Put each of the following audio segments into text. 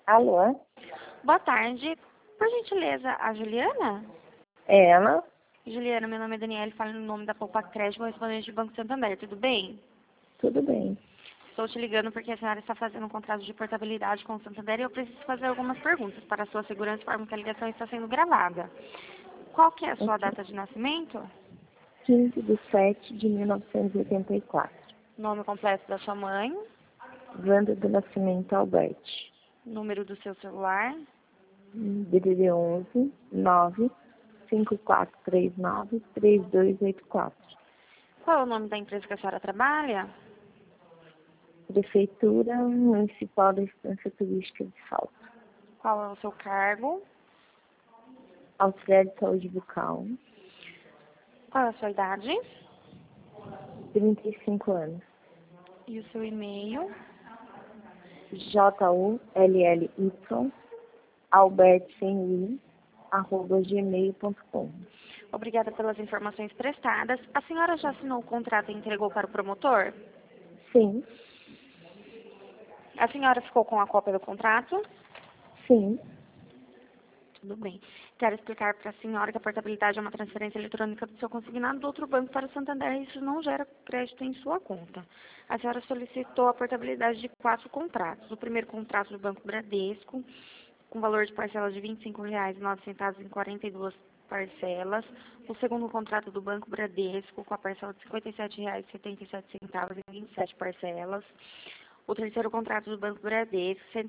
Alô? Boa tarde. Por gentileza, a Juliana? É ela? Juliana, meu nome é Daniela, falo no nome da Poupa Crédito, correspondente do Banco Santander, tudo bem? Tudo bem. Estou te ligando porque a senhora está fazendo um contrato de portabilidade com o Santander e eu preciso fazer algumas perguntas para a sua segurança, forma que a ligação está sendo gravada. Qual que é a sua Ok. data de nascimento? 15/7/1984. Nome completo da sua mãe? Wanda do Nascimento Alberti. Número do seu celular? DDD 11 95439-3284. Qual é o nome da empresa que a senhora trabalha? Prefeitura Municipal da Estância Turística de Salto. Qual é o seu cargo? Auxiliar de Saúde Bucal. Qual é a sua idade? 35 anos. E o seu e-mail? JULLIalberti@gmail.com. Obrigada pelas informações prestadas. A senhora já assinou o contrato e entregou para o promotor? Sim, A senhora ficou com a cópia do contrato? sim. Tudo bem. Quero explicar para a senhora que a portabilidade é uma transferência eletrônica do seu consignado do outro banco para o Santander e isso não gera crédito em sua conta. A senhora solicitou a portabilidade de 4 contratos. O primeiro contrato do Banco Bradesco, com valor de parcela de R$ 25,09 em 42 parcelas. O segundo contrato do Banco Bradesco, com a parcela de R$ 57,77 em 27 parcelas. O terceiro contrato do Banco Bradesco, R$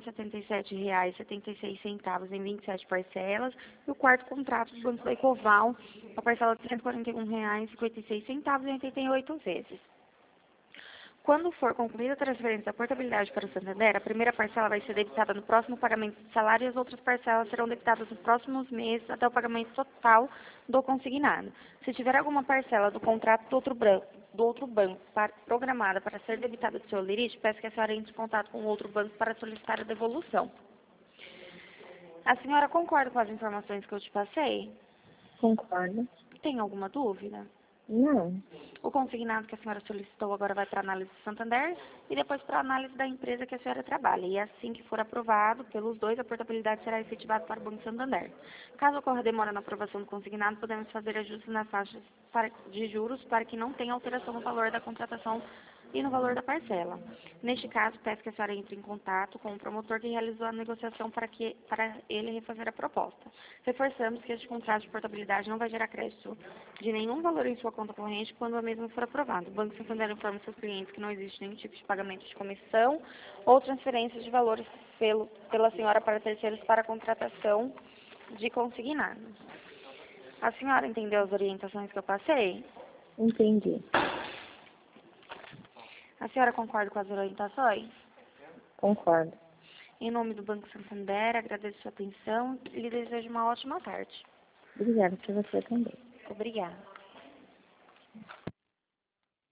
177,76 em 27 parcelas. E o quarto contrato do Banco da Ecoval, com a parcela de R$ 141,56 em 88 vezes. Quando for concluída a transferência da portabilidade para o Santander, a primeira parcela vai ser debitada no próximo pagamento de salário e as outras parcelas serão debitadas nos próximos meses até o pagamento total do consignado. Se tiver alguma parcela do contrato do outro banco programada para ser debitada do seu limite, peço que a senhora entre em contato com o outro banco para solicitar a devolução. A senhora concorda com as informações que eu te passei? Concordo. Tem alguma dúvida? Não. O consignado que a senhora solicitou agora vai para a análise do Santander e depois para a análise da empresa que a senhora trabalha. E assim que for aprovado pelos dois, a portabilidade será efetivada para o Banco Santander. Caso ocorra demora na aprovação do consignado, podemos fazer ajustes nas taxas de juros para que não tenha alteração no valor da contratação e no valor da parcela. Neste caso, peço que a senhora entre em contato com o promotor que realizou a negociação para ele refazer a proposta. Reforçamos que este contrato de portabilidade não vai gerar crédito de nenhum valor em sua conta corrente quando a mesma for aprovada. O Banco Santander informa seus clientes que não existe nenhum tipo de pagamento de comissão ou transferência de valores pela senhora para terceiros para a contratação de consignados. A senhora entendeu as orientações que eu passei? Entendi. A senhora concorda com as orientações? Concordo. Em nome do Banco Santander, agradeço sua atenção e lhe desejo uma ótima tarde. Obrigada por você também. Obrigada.